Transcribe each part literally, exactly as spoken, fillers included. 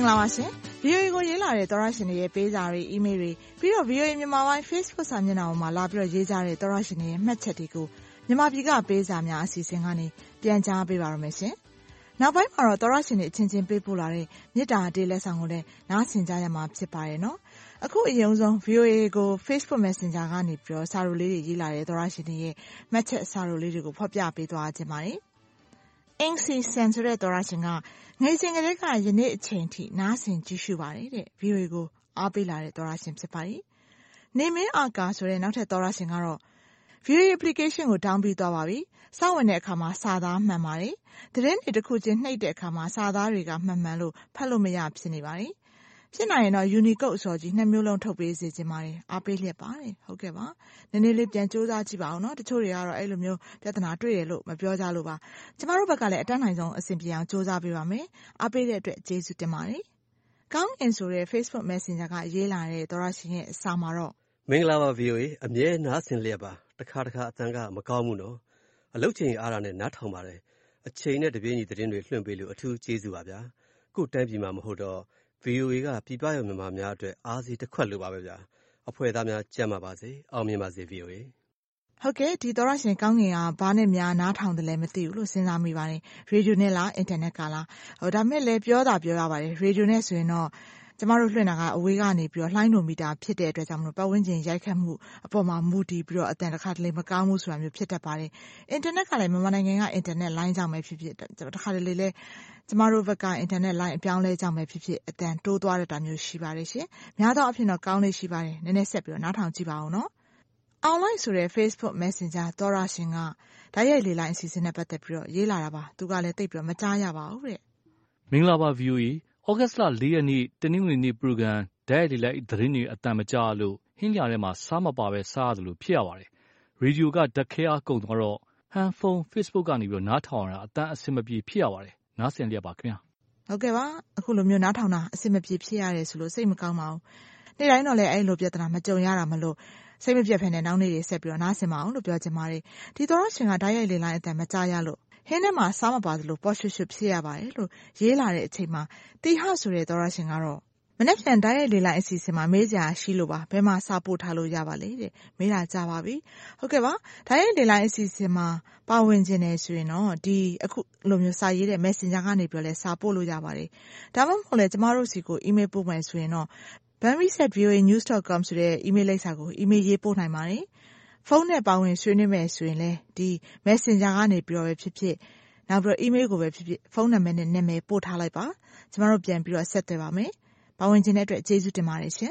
င်္ဂလာပါရှင် ဗီအိုအေ ကိုရေးလာတဲ့သောရရှင်တွေရဲ့ပေးစာတွေ အီးမေးလ်တွေပြီးတော့ ဗီအိုအေ မြန်မာပိုင်း Facebook စာမျက်နှာပေါ်မှာလာပြီးတော့ရေးကြတဲ့သောရရှင်တွေရဲ့မှတ်ချက်တွေကိုမြန်မာပြည်ကပေးစာများအစီအစဉ်ကနေပြန်ကြားပေးပါရမယ်ရှင်။နောက်ပိုင်းမှာတော့သောရရှင်တွေအချင်းချင်းပေးပို့လာတဲ့မေတ္တာတေးလက်ဆောင်ကိုလည်းနားဆင်ကြရမှာဖြစ်ပါတယ်နော်။အခုအရင်ဆုံး ဗီအိုအေ ကို Facebook Messenger ကနေပြီးတော့စာရိုလေးတွေရေးလာတဲ့သောရရှင်တွေရဲ့မှတ်ချက်စာရိုလေးတွေကိုဖော်ပြပေးသွားခြင်းပါတယ်။အင်စီဆန်ဆိုတဲ့သောရရှင်ကငွေစင်ကလေးကယနေ့အချိန်ထိနားဆင်ကြည့်ရှုပါတယ်တဲ့ ဗီအိုအေ ကိုအားပေးလာတဲ့သောရရှင်ဖြစ်ပါတယ်။နေမင်းအာကာဆိုတဲ့နောက်ထပ်သောရရှင်ကတော့ ဗီအိုအေ application ကို down ပြီးသွားပါပြီ။စောင့်ဝင်တဲ့အခါမှာစာသားမှန်ပါတယ်။သတင်းတွေတစ်ခုချင်းနှိပ်တဲ့အခါမှာစာသားတွေကမှန်မှန်လို့ဖတ်လို့မရဖြစ်နေပါတယ်။ဖြစ်နိုင်ရင်တော့ Unicode အစောကြီးနှစ်မျိုးလုံးထုတ်ပေးစေချင်ပါတယ်။အားပေးလျက်ပါတယ်။ဟုတ်ကဲ့ပါ။နည်းနည်းလေးပြန်ကြိုးစားကြည့်ပါဦးနော်။တချို့တွေကတော့အဲ့လိုမျိုးပြဿနာတွေ့ရလို့မပြောကြလို့ပါ။ကျမတို့ဘက်ကလည်းအတတ်နိုင်ဆုံးအဆင်ပြေအောင်ကြိုးစားပေးပါမယ်။အားပေးတဲ့အတွက်ကျေးဇူးတင်ပါတယ်။ကောင်းငင်ဆိုတဲ့ Facebook Messenger ကရေးလာတဲ့သောရရှင်ရဲ့အစာမှာတော့မင်္ဂလာပါ ဗီအိုအေ အမြဲနားဆင်လျက်ပါတခါတခါအတန်းကမကောင်းဘူးနော်အလုပ်ချိန်အားရနဲ့နားထောင်ပါတယ်အချိန်နဲ့တပြေးညီသတင်းတွေလွှင့်ပေးလို့အထူးကျေးဇူးပါဗျာခုတန်းပြည်မှာမဟုတ်တော့ ဗီအိုအေ ကပြည်ပရောက်မြန်မာများအတွက်အားစီတစ်ခွက်လိုပါပဲဗျာအဖွဲ့သားများကြံ့ပါပါစေအောင်မြင်ပါစေ ဗီအိုအေဟုတ်ကဲ့ဒီသောရရှင်ကောင်းငင်ကဘာနဲ့များနားထောင်တယ်လဲမသိဘူးလို့စဉ်းစားမိပါတယ်ရေဒီယိုနဲ့လားအင်တာနက်ကလားဟိုဒါမဲ့လည်းပြောတာပြောရပါတယ်ရေဒီယိုနဲ့ဆိုရင်တော့ကျမတို့လွှင့်တာကအဝေးကနေပြီးတော့လှိုင်းနိုမီတာဖြစ်တဲ့အတွက်ကြောင့်မလို့ပတ်ဝန်းကျင်ရိုက်ခတ်မှုအပေါ်မှာမူတည်ပြီးတော့အတန်တစ်ခါတလေမကောင်းဘူးဆိုတာမျိုးဖြစ်တတ်ပါတယ်အင်တာနက်ကလည်းမြန်မာနိုင်ငံကအင်တာနက်လိုင်းကြောင့်ပဲဖြစ်ဖြစ်တစ်ခါတလေလည်းကျမတို့ဘက်ကအင်တာနက်လိုင်းအပြောင်းလဲကြောင့်ပဲဖြစ်ဖြစ်အတန်တိုးသွားတဲ့တာမျိုးရှိပါတယ်ရှင်များသောအားဖြင့်တော့ကောင်းလေးရှိပါတယ်နည်းနည်းဆက်ပြီးတော့နားထောင်ကြည့်ပါဦးနော်online ဆိုတဲ့ Facebook Messenger သောရရှင်ကဓာတ်ရိုက်လေလိုင်းအစီအစဉ်နဲ့ပတ်သက်ပြီးတော့ရေးလာတာပါသူကလည်းသိပ်ပြီးတော့မကြားရပါဘူးတဲ့မင်္ဂလာပါ ဗီအိုအေ ဩဂတ်စ်လ၄ရက်နေ့တနင်္ဂနွေနေ့ program ဓာတ်ရိုက်လေလိုက်သတင်းတွေအတန်မကြားလို့ဟင်းလျာထဲမှာစားမပါပဲစားရတယ်လို့ဖြစ်ရပါတယ်ရေဒီယိုကဓာတ်ခဲအားကုန်သွားတော့ဟန်ဖုန်း Facebook ကနေပြီးတော့နားထောင်ရတာအတန်အဆင်မပြေဖြစ်ရပါတယ်နားဆင်လျက်ပါခင်ဗျာဟုတ်ကဲ့ပါအခုလိုမျိုးနားထောင်တာအဆင်မပြေဖြစ်ရတယ်ဆိုလို့စိတ်မကောင်းပါဘူးနေ့တိုင်းတော့လည်းအဲ့လိုပြဿနာမကြုံရတာမလို့စိတ်မပြတ်ဖ ೇನೆ နောက်နေ့တွေဆက်ပြီးတော့နားဆင်ပါအောင်လို့ပြောချင်ပါတယ်ဒီသောရရှင်ကဓာတ်ရိုက်လေလိုင်းအတန်မကြားရလို့ဟင်းထဲမှာစားမပါသလိုပေါ့ရွှွှွဖြစ်ရပါတယ်လို့ရေးလာတဲ့အချိန်မှာတီဟဆိုတဲ့သောရရှင်ကတော့မနေ့ပြန်ဓာတ်ရိုက်လေလိုင်းအစီအစဉ်မှာမေးစရာရှိလို့ပါဘယ်မှာစာပို့ထားလို့ရပါလဲတဲ့မေးတာကြပါပြီဟုတ်ကဲ့ပါဓာတ်ရိုက်လေလိုင်းအစီအစဉ်မှာပါဝင်ခြင်းနေဆိုရင်တော့ဒီအခုလိုမျိုးစာရေးတဲ့ Messenger ကနေပြောလဲစာပို့လို့ရပါတယ်ဒါမှမဟုတ်လဲကျမတို့စီကို email ပို့မယ်ဆိုရင်တော့banvis at v o a news dot com ဆိုတဲ့ email လိပ်စာကို email ရေးပို့နိုင်ပါတယ်ဖုန်းနဲ့ပါဝင်ဆွေးနွေးမယ်ဆိုရင်လည်းဒီ Messenger ကနေပြီးတော့ပဲဖြစ်ဖြစ်နောက်ပြီးတော့ email ကိုပဲဖြစ်ဖြစ်ဖုန်းနံပါတ်နဲ့နာမည်ပို့ထားလိုက်ပါကျမတို့ပြန်ပြီးတော့ဆက်သွယ်ပါမယ်ပါဝင်ခြင်းတဲ့အတွက်ကျေးဇူးတင်ပါတယ်ရှင်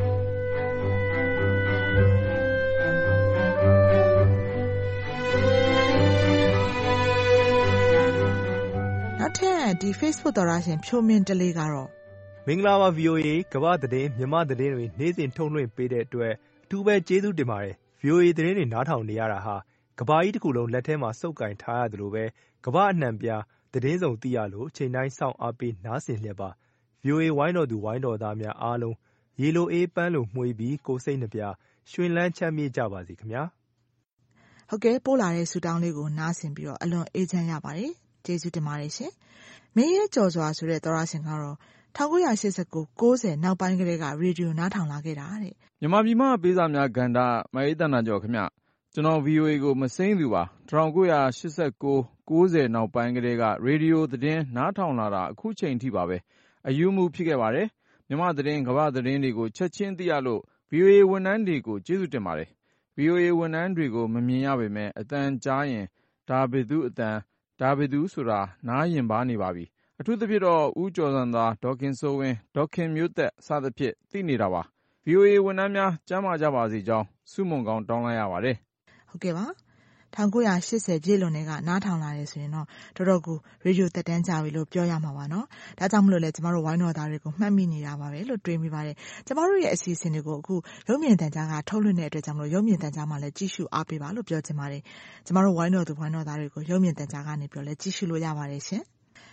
နောက်ထပ်ဒီ Facebook သောရရှင်ဖြိုးမင်းတလေးကတော့မင်္ဂလာပါ ဗီအိုအေ ကမ္ဘာသတင်းမြန်မာသတင်းတွေနေ့စဉ်ထုတ်လွှင့်ပေးတဲ့အတွက်အထူးပဲကျေးဇူးတင်ပါတယ် ဗီအိုအေ သတင်းတွေနားထောင်နေရတာဟာကမ္ဘာကြီးတစ်ခုလုံးလက်ထဲမှာစုပ်ကင်ထားရတယ်လို့ပဲကမ္ဘာအနှံ့ပြားသတင်းစုံသိရလို့ချိန်တိုင်းစောင့်အားပေးနားဆင်လျက်ပါ ဗီအိုအေ ဝိုင်းတော်သူဝိုင်းတော်သားများအားလုံးရေလိုအေးပန်းလိုမှွေပြီးကိုယ်စိတ်နှပြရွှင်လန်းချမ်းမြေ့ကြပါစေခင်ဗျာဟုတ်ကဲ့ပို့လာတဲ့ဆူတောင်းလေးကိုနားဆင်ပြီးတော့အလွန်အေးချမ်းရပါတယ်ကျေးဇူးတင်ပါတယ်ရှင်မင်းရဲ့ကြော်စွာဆိုတဲ့သောရရှင်ကတော့၁၉၈၉ ၉၀နောက်ပိုင်းကလေးကရေဒီယိုနားထောင်လာခဲ့တာတဲ့မြန်မာပြည်မှာပေးစာများကဏ္ဍမအေးတန်တာကျော်ခင်ဗျကျွန်တော် ဗီအိုအေ ကိုမစိမ့်သူပါ၁၉၈၉ ၉၀နောက်ပိုင်းကလေးကရေဒီယိုသတင်းနားထောင်လာတာအခုချိန်ထိပါပဲအယူမှုဖြစ်ခဲ့ပါတယ်မြန်မာသတင်းကမ္ဘာသတင်းတွေကိုချက်ချင်းသိရလို့ ဗီအိုအေ ဝန်ထမ်းတွေကိုကျေးဇူးတင်ပါတယ် ဗီအိုအေ ဝန်ထမ်းတွေကိုမမြင်ရပေမဲ့အတန်ကြားရင်ဒါဘယ်သူအတန်ဒါဘယ်သူဆိုတာနားရင်ပါနေပါပြီအထူးသဖြင့်တော့ဦးကျော်စံသာဒေါခင်စိုးဝင်းဒေါခင်မျိုးသက်စသဖြင့်သိနေတာပါ ဗီအိုအေ ဝန်ထမ်းများကျမ်းမာကြပါစေကြောင်းဆုမွန်ကောင်းတောင်းလိုက်ရပါတယ်ဟုတ်ကဲ့ပါ၁၉၈၀ပြည့်လွန်တဲ့ကနားထောင်လာတယ်ဆိုရင်တော့တော်တော်ကိုရေဒီယိုသက်တမ်းကြာပြီလို့ပြောရမှာပါနော်ဒါကြောင့်မလို့လဲကျမတို့ဝိုင်းတော်သားတွေကိုမှတ်မိနေတာပါပဲလို့တွေးမိပါတယ်ကျမတို့ရဲ့အစီအစဉ်တွေကိုအခုရုပ်မြင်သံကြားကထုတ်လွှင့်တဲ့အတွက်ကြောင့်မလို့ရုပ်မြင်သံကြားမှာလည်းကြည့်ရှုအားပေးပါလို့ပြောချင်ပါတယ်ကျမတို့ဝိုင်းတော်သူဝိုင်းတော်သားတွေကိုရုပ်မြင်သံကြားကနေပြောလဲကြည့်ရှုလို့ရပါတယ်ရှင်ဗ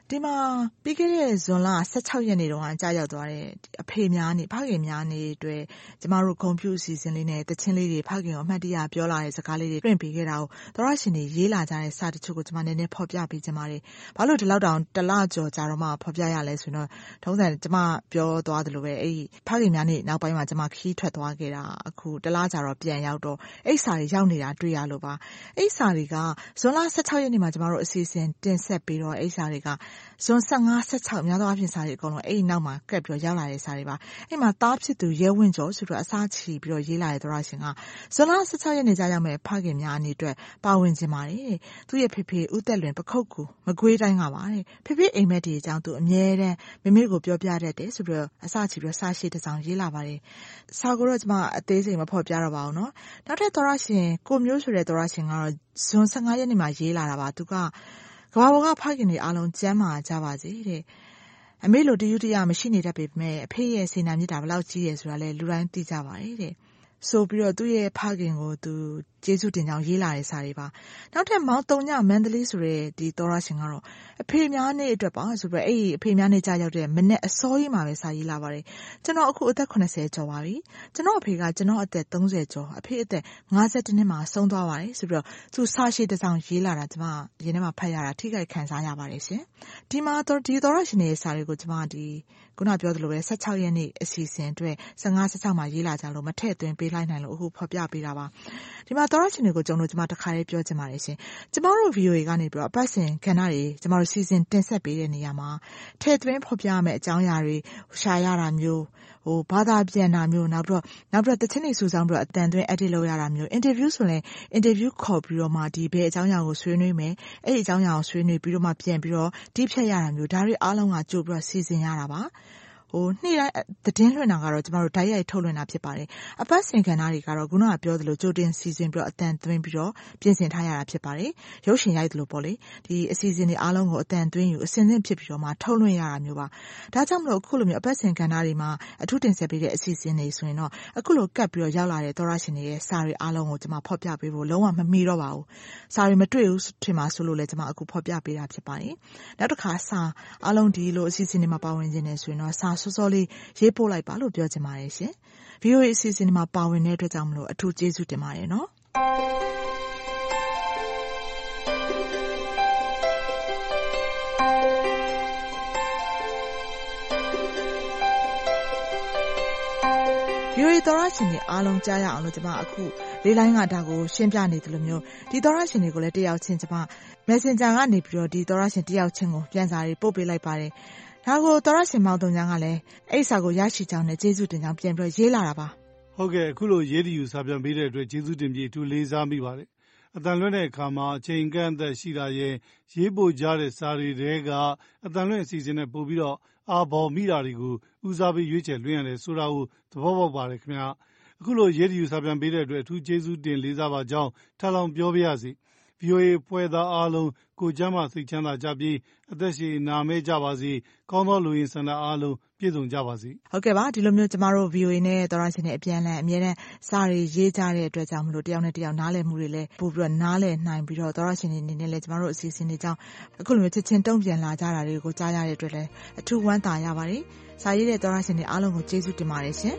ဒီမှာပြီးခဲ့တဲ့ဇွန်လဆယ့်ခြောက်ရက်နေ့တုန်းကကြာရောက်သွားတဲ့အဖေများနေဖခင်များနေအတွက်ကျမတို့ဂုဏ်ပြုအစီအစဉ်လေးနဲ့တခြင်းလေးတွေဖခင်ကိုအမှတ်တရပြောလာတဲ့စကားလေးတွေတွင်ပေးခဲ့တာကိုသောရရှင်တွေရေးလာကြတဲ့စာတချို့ကိုကျမနည်းနည်းဖော်ပြပေးချင်ပါတယ်။ဘာလို့ဒီလောက်တောင်တစ်လကျော်ကြာတော့မှဖော်ပြရလဲဆိုတော့ထုံးစံကျမပြောသွားသလိုပဲအဲ့ဖခင်များနေနောက်ပိုင်းမှာကျမခီးထွက်သွားခဲ့တာအခုတစ်လကြာတော့ပြန်ရောက်တော့အဲ့စာတွေရောက်နေတာတွေ့ရလို့ပါ။အဲ့စာတွေကဇွန်လဆယ့်ခြောက်ရက်နေ့မှာကျမတို့အစီအစဉ်တင်ဆက်ပြီးတော့အဲ့စာတွေကဇွန်ဆယ့်ငါ ဆယ့်ခြောက်များသောအားဖြင့်စာတွေအကုန်လုံးအဲ့ဒီနောက်မှာကပ်ပြီးတော့ရောက်လာတဲ့စာတွေပါအဲ့မှာတားဖြစ်သူရဲဝင်းကျော်ဆိုတော့အစားချီပြီးတော့ရေးလာတဲ့သောရရှင်ကဇွန်လဆယ့်ခြောက်ရက်နေ့ကြာရောက်မဲ့ဖခင်များအနေအတွက်ပါဝင်ခြင်းပါတယ်သူ့ရဲ့ဖေဖေဦးသက်လွင်ပခုတ်ကူမကွေးတိုင်းကပါတဲ့ဖေဖေအိမ်မက်ဒီအကြောင်းသူအမြဲတမ်းမိမိကိုပြောပြတတ်တယ်ဆိုပြီးတော့အစားချီပြီးတော့စာရှိတစ်စောင်ရေးလာပါတယ်စာကိုတော့ကျွန်မအသေးစိတ်မဖော်ပြတော့ပါဘူးเนาะနောက်ထပ်သောရရှင်ကိုမျိုးဆိုတဲ့သောရရှင်ကတော့ဇွန်ဆယ့်ငါရက်နေ့မှာရေးလာတာပါသူကကဘာပေါ်ကဖခင်တွေအားလုံးကျမ်းမာကြပါစေတဲ့အမေလိုတယူတရမရှိနေတတ်ပေမဲ့အဖေရဲ့စေနာမြစ်တာဘလောက်ကြီးရဲဆိုတာလဲလူတိုင်းသိကြပါတယ်တဲ့ဆိုပြီးတော့သူ့ရဲ့ဖခင်ကိုသူကျေးဇူးတင်ကြောင်းရေးလာတဲ့စာတွေပါနောက်ထပ်မောင်တုံညမန္တလေးဆိုတဲ့ဒီသောရရှင်ကတော့အဖေများနေအတွက်ပါဆိုပြီးအဲ့ဒီအဖေများနေကြရောက်တဲ့မနေ့အစောကြီးမှာပဲစာရေးလာပါတယ်ကျွန်တော်အခုအသက်၇၀ကျော်ပါပြီကျွန်တော်အဖေကကျွန်တော်အသက်၃၀ကျော်အဖေအသက်၅၁နှစ်မှာဆုံးသွားပါတယ်ဆိုပြီးတော့သူစာရှိတစ်စောင်ရေးလာတာကျွန်မရင်းထဲမှာဖတ်ရတာထိခိုက်ခံစားရပါတယ်ရှင်ဒီမှာတော့ဒီသောရရှင်ရဲ့စာတွေကိုကျွန်မဒီခုနပြောသလိုပဲဆယ့်ခြောက်ရက်နေ့အစီအစဉ်အတွက်ဆယ့်ငါ ဆယ့်ခြောက်မှာရေးလာကြလို့မထည့်သွင်းပေးလိုက်နိုင်လို့အခုဖော်ပြပေးတာပါဒီမှာသောရရှင်တွေကိုကျွန်တော်ကျွန်မတစ်ခါလေးပြောချင်ပါတယ်ရှင်ကျမတို့ ဗီအိုအေ ကနေပြီးတော့အပတ်စဉ်ကဏ္ဍတွေကျမတို့စီစဉ်တင်ဆက်ပေးတဲ့နေရာမှာထည့်သွင်းဖော်ပြရမယ့်အကြောင်းအရာတွေရှာရတာမျိုးဟိုဘာသာပြန်တာမျိုးနောက်ပြီးတော့နောက်ပြီးတော့တခြင်းတွေစူဆောင်းပြီးတော့အတန်သွင်း edit လုပ်ရတာမျိုး interview ဆိုရင် interview ခေါ်ပြီးတော့မှဒီဘယ်အကြောင်းအရာကိုဆွေးနွေးမယ်အဲ့ဒီအကြောင်းအရာကိုဆွေးနွေးပြီးတော့မှပြန်ပြီးတော့တိဖြတ်ရတာမျိုးဒါတွေအားလုံးကကြိုပြီးတော့စီစဉ်ရတာပါဟိုနေ့တိုင်းသတင်းလွှင့်တာကတော့ကျမတို့ဓာတ်ရိုက်ထုတ်လွှင့်တာဖြစ်ပါတယ်အပတ်စဉ်ကဏ္ဍတွေကတော့ခုနကပြောသလိုကြိုတင်စီစဉ်ပြီးတော့အတန်သွင်းပြီးတော့ပြင်ဆင်ထားရတာဖြစ်ပါတယ်ရုပ်ရှင်ရိုက်သလိုပေါ့လေဒီအစီအစဉ်တွေအားလုံးကိုအတန်သွင်းယူအစင်စင်ဖြစ်ပြီးတော့မှထုတ်လွှင့်ရတာမျိုးပါဒါကြောင့်မလို့အခုလိုမျိုးအပတ်စဉ်ကဏ္ဍတွေမှာအထူးတင်ဆက်ပေးတဲ့အစီအစဉ်တွေဆိုရင်တော့အခုလိုကပ်ပြီးတော့ရောက်လာတဲ့သောရရှင်တွေရဲ့စာတွေအားလုံးကိုကျမဖော်ပြပေးဖို့လုံးဝမမီတော့ပါဘူးစာတွေမတွေ့ဘူးထင်ပါဆိုလို့လည်းကျမအခုဖော်ပြပေးတာဖြစ်ပါတယ်နောက်တစ်ခါစာအားလုံးဒီလိုအစီအစဉ်တွေမှာပါဝင်ခြင်းနေဆိုရင်တော့စာစောစောလေးရေးပို့လိုက်ပါလို့ပြောချင်ပါတယ်ရှင် ဗီအိုအေ အစီအစဉ်တွေမှာပါဝင်တဲ့အတွက်ကြောင့်မလို့အထူးကျေးဇူးတင်ပါတယ်နော်ဗီအိုအေသောရရှင်တွေအားလုံးကြားရအောင်လို့ကျွန်မအခုလေးလိုင်းကဒါကိုရှင်းပြနေတယ်လို့မျိုးဒီသောရရှင်တွေကိုလည်းတယောက်ချင်းကျွန်မ Messenger ကနေပြီးတော့ဒီသောရရှင်တယောက်ချင်းကိုပြန်စာတွေပို့ပေးလိုက်ပါတယ်ဒါကိုသောရရှင်မောင်တုံညာကလည်းအဲ့စာကိုရရှိကြောင်းနဲ့ကျေးဇူးတင်ကြောင်းပြန်ပြီးရေးလာတာပါဟုတ်ကဲ့အခုလိုရေးတီယူစာပြန်ပေးတဲ့အတွက်ကျေးဇူးတင်ပြီးအထူးလေးစားမိပါတယ်အတန်လွှင့်တဲ့အခါမှာအချိန်ကန့်အသက်ရှိတာရဲ့ရေးပို့ကြတဲ့စာတွေတဲကအတန်လွှင့်အစီအစဉ်နဲ့ပို့ပြီးတော့အာဘော်မိတာတွေကိုဦးစားပေးရွေးချယ်လွှင့်ရတယ်ဆိုတာကိုသဘောပေါက်ပါတယ်ခင်ဗျာအခုလိုရေးတီယူစာပြန်ပေးတဲ့အတွက်အထူးကျေးဇူးတင်လေးစားပါကြောင်းထပ်လောင်းပြောပြရစီ ဗီအိုအေ ဖွဲ့သားအားလုံးကိုကျမ်းမာစိတ်ချမ်းသာကြပြီးအသက်ရှည်နာမဲကြပါစေကောင်းသောလူရင်းဆန္ဒအားလုံးပြည့်စုံကြပါစေဟုတ်ကဲ့ပါဒီလိုမျိုးကျမတို့ ဗီအိုအေ နဲ့သောရရှင်တွေအပြန်အလှန်အမြဲတမ်းစာတွေရေးကြတဲ့အတွက်ကြောင့်မလို့တယောက်နဲ့တယောက်နားလည်မှုတွေလည်းပို့ပြီးတော့နားလည်နိုင်ပြီးတော့သောရရှင်တွေအနေနဲ့လည်းကျမတို့အစီအစဉ်တွေကြောင့်အခုလိုမျိုးချက်ချင်းတုံ့ပြန်လာကြတာတွေကိုကြားရတဲ့အတွက်လည်းအထူးဝမ်းသာရပါတယ်စာရေးတဲ့သောရရှင်တွေအားလုံးကိုကျေးဇူးတင်ပါတယ်ရှင်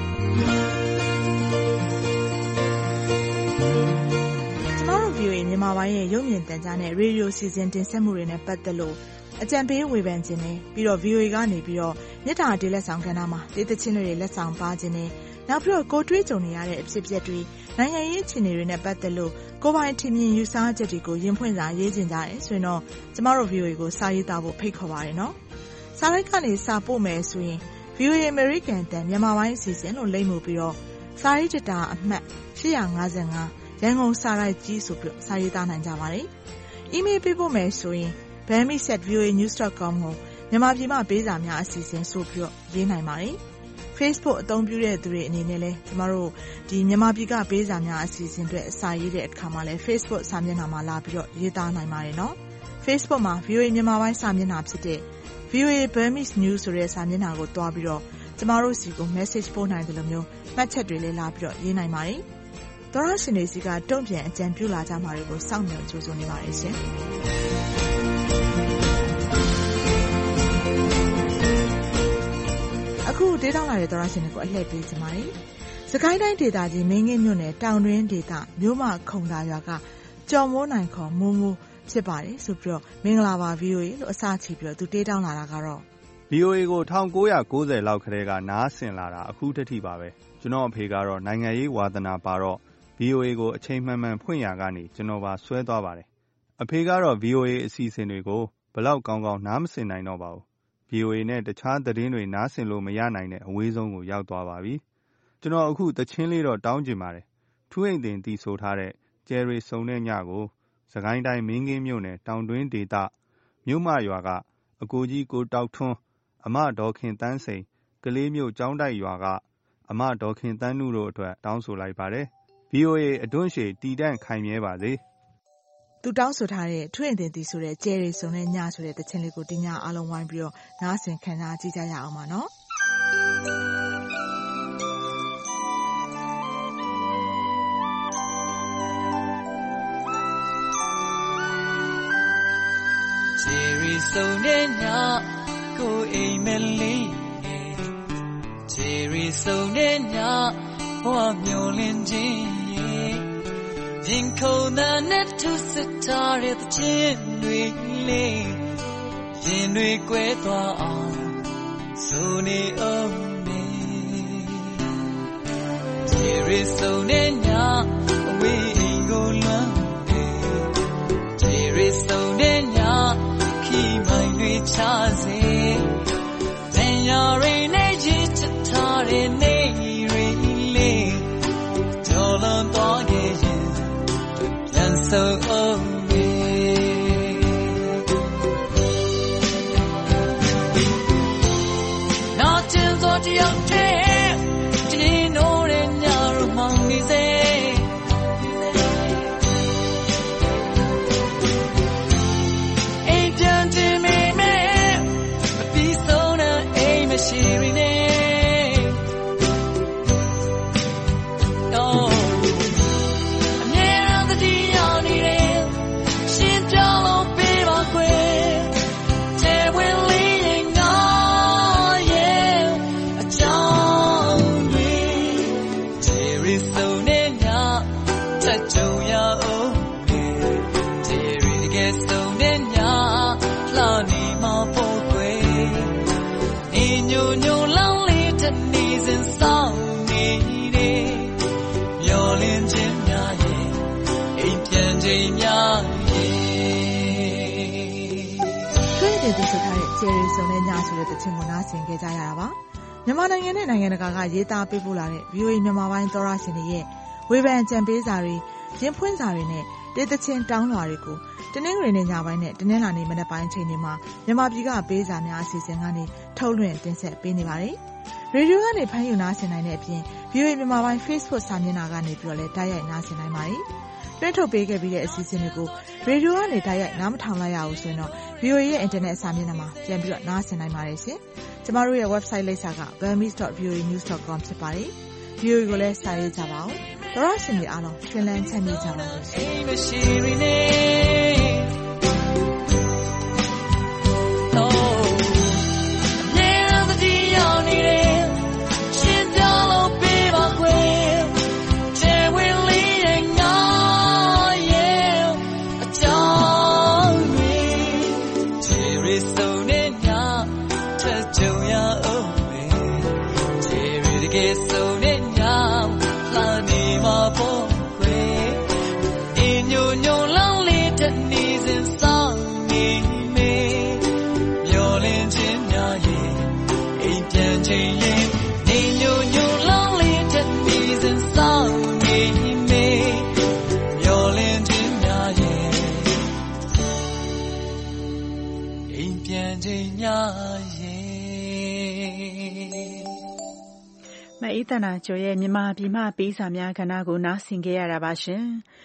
ဗီအိုအေ မြန်မာပိုင်းရဲ့ရုပ်မြင်သံကြားနဲ့ရေဒီယိုစီစဉ်တင်ဆက်မှုတွေနဲ့ပတ်သက်လို့အကြံပေးဝေဖန်ခြင်းနဲ့ပြီးတော့ ဗီအိုအေ ကနေပြီးတော့မြစ်တာတေးလက်ဆောင်ကဏ္ဍမှာတေးသချင်းတွေလက်ဆောင်ပါခြင်းနဲ့နောက်ပြီးတော့ကိုတွေးကြုံနေရတဲ့အဖြစ်အပျက်တွေနိုင်ငံရေးအခြေအနေတွေနဲ့ပတ်သက်လို့ကိုပိုင်ထင်မြင်ယူဆချက်တွေကိုရင်ဖွင့်စာရေးခြင်းကြတယ်ဆိုရင်တော့ကျမတို့ ဗီအိုအေ ကိုစာရေးသားဖို့ဖိတ်ခေါ်ပါတယ်နော်စာရိုက်ကနေစာပို့မယ်ဆိုရင် ဗီအိုအေ American တန်မြန်မာပိုင်းအစီအစဉ်လို့လိမ့်မှုပြီးတော့စာရေးတတာအမှတ်၈၅၅ရန်ကုန်စာရိုက်ကြီးဆိုပြီးစာရေးသားနိုင်ကြပါတယ်။ email ပေးဖို့မယ်ဆိုရင် burmese at v o a news dot com ကိုမြန်မာပြည်မှာပေးစာများအစီအစဉ်ဆိုပြီးတော့ရေးနိုင်ပါတယ်။ Facebook အသုံးပြုတဲ့သူတွေအနေနဲ့လည်းကျမတို့ဒီမြန်မာပြည်ကပေးစာများအစီအစဉ်တွေအစာရေးတဲ့အခါမှာလည်း Facebook စာမျက်နှာမှာလာပြီးတော့ရေးသားနိုင်ပါတယ်နော်။ Facebook မှာ ဗီအိုအေ မြန်မာပိုင်းစာမျက်နှာဖြစ်တဲ့ ဗီအိုအေ Burmese News ဆိုတဲ့စာမျက်နှာကိုတွားပြီးတော့ကျမတို့စီကို message ပို့နိုင်တယ်လို့မျိုးမှတ်ချက်တွေလည်းလာပြီးတော့ရေးနိုင်ပါတယ်။သောရရှင်တွေစီကတုံ့ပြန်အကြံပြုလာကြမှာတွေကိုစောင့်မျှော်ကြိုးဆိုနေပါတယ်ရှင်။တေးတောင်းလာတဲ့သောရရှင်တွေကိုအလှည့်ပေးချင်ပါတယ်။စကိုင်းတိုင်းဒေသကြီးမင်းငင်းမြို့နယ်တောင်တွင်းဒေသမြို့မခုံသာရွာကကျော်မိုးနိုင်ခေါ်မိုးမိုးဖြစ်ပါတယ်ဆိုပြီးတော့မင်္ဂလာပါ ဗီအိုအေ လို့အစချီပြီးတော့သူတေးတောင်းလာတာကတော့ဗီအိုအေ ကို၁၉၉၀လောက်ခရဲကနားဆင်လာတာအခုတတိပါပဲကျွန်တော်အဖေကတော့နိုင်ငံရေးဝါသနာပါတော့ ဗီအိုအေ ကိုအချိန်မှန်မှန်ဖွင့်ရကနေကျွန်တော်ပါဆွဲသွားပါတယ်အဖေကတော့ ဗီအိုအေ အစီအစဉ်တွေကိုဘလောက်ကောင်းကောင်းနားမဆင်နိုင်တော့ပါဘူး ဗီအိုအေ နဲ့တခြားသတင်းတွေနားဆင်လို့မရနိုင်တဲ့အဝေးဆုံးကိုရောက်သွားပါပြီကျွန်တော်အခုတချင်းလေးတော့တောင်းကျင်ပါတယ်ထူးအိမ်တင်တီးဆိုထားတဲ့ကျယ်ရီစုံတဲ့ညကိုစကိုင်းတိုင်းမင်းကင်းမြို့နယ်တောင်တွင်းဒေသမြို့မရွာကအကိုကြီးကိုတောက်ထွန်းအမဒေါ်ခင်တန်းစိန်ကလေးမျိုးကျောင်းတိုက်ရွာကအမဒေါ်ခင်တန်းနုတို့အတွက်တောင်းဆိုလိုက်ပါတယ် ဗီအိုအေ အတွန်းရှည်တည်တံ့ခိုင်မြဲပါစေသူတောင်းဆိုထားတဲ့ထွင့်အင်တင်တီဆိုတဲ့ကျယ်ရီစုံတဲ့ညဆိုတဲ့တခြင်းလေးကိုဒီညအားလုံးဝိုင်းပြီးတော့နားဆင်ခံစားကြည့်ကြရအောင်ပါနော်ကျယ်ရီစုံတဲ့ညကိုအိမ်မလေးကျယ်ရီစုံတဲ့ညဘဝမျောလင်းခြင်းရင်ခုန်တဲ့နဲ့သူစစ်ထားတဲ့ချင်းတွေလေးရင်တွေကွဲသွားအောင်ဆိုနေအောင်မေကျယ်ရီစုံတဲ့ညအဝေးအိမ်ကိုလွမ်းကျယ်ရီစုံတဲ့ညခီမိုင်းတွေချစေတန်ရာတွေနဲ့ချစ်ထားတဲ့နေတွေလေးကြော်လွန်သွားခဲ့ရင်So oh me Not in what you take Didn't know in your money say Ain't done to me man But be so now aim a sharing it Ohကျယ်ရီစုံတဲ့ညဆိုတဲ့တခြင်းကိုနားဆင်ခဲ့ကြရတာပါမြန်မာနိုင်ငံနဲ့နိုင်ငံတကာကရေးသားပေးပို့လာတဲ့ ဗီအိုအေ မြန်မာပိုင်းသောရရှင်တွေရဲ့ဝေဖန်ကြံပေးစာတွေရင်ဖွင့်စာတွေနဲ့တေးသချင်းတောင်းလွှာတွေကိုတနင်္ဂနွေနေ့ညပိုင်းနဲ့တနင်္လာနေ့မနက်ပိုင်းချိန်တွေမှာမြန်မာပြည်ကပေးစာများအစီအစဉ်ကနေထုတ်လွှင့်တင်ဆက်ပေးနေပါတယ်ရေဒီယိုကနေဖမ်းယူနားဆင်နိုင်တဲ့အပြင် ဗီအိုအေ မြန်မာပိုင်း Facebook စာမျက်နှာကနေပြီးတော့လည်းတိုက်ရိုက်နားဆင်နိုင်ပါတယ်တွင်းထုတ်ပေးခဲ့ပြီးတဲ့အစီအစဉ်တွေကိုရေဒီယိုကနေတိုက်ရိုက်နားမထောင်လိုက်ရဘူးဆိုရင်တော့ ဗီအိုအေ ရဲ့ internet စာမျက်နှာမှာပြန်ပြီးတော့နားဆင်နိုင်ပါတယ်ရှင်။ကျမတို့ရဲ့ website လိပ်စာက burmese dot v o a news dot com ဖြစ်ပါတယ်။ ဗီအိုအေ ကိုလည်းစာရေးကြပါဦး။သောရရှင်တွေအားလုံးရှင်လန်းချမ်းမြေ့ကြပါစေမအေးသန္တာကျော်ရဲ့မြန်မာပြည်မှပေးစာများကဏ္ဍကိုနားဆင်ခဲ့ရတာပါရှင်